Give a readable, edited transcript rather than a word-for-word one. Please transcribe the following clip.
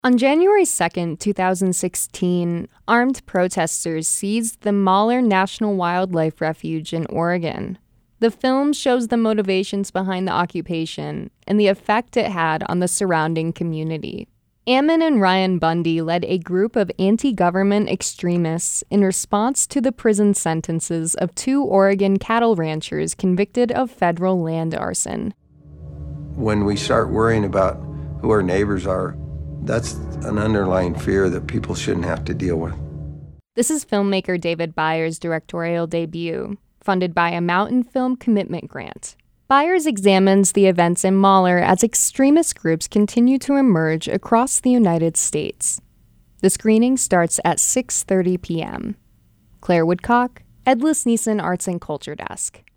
On January 2, 2016, armed protesters seized the Mahler National Wildlife Refuge in Oregon. The film shows the motivations behind the occupation and the effect it had on the surrounding community. Ammon and Ryan Bundy led a group of anti-government extremists in response to the prison sentences of 2 Oregon cattle ranchers convicted of federal land arson. When we start worrying about who our neighbors are, that's an underlying fear that people shouldn't have to deal with. This is filmmaker David Byers' directorial debut, funded by a Mountain Film Commitment Grant. Byers examines the events in Mahler as extremist groups continue to emerge across the United States. The screening starts at 6:30 p.m. Claire Woodcock, Ed Lusnissen Arts and Culture Desk.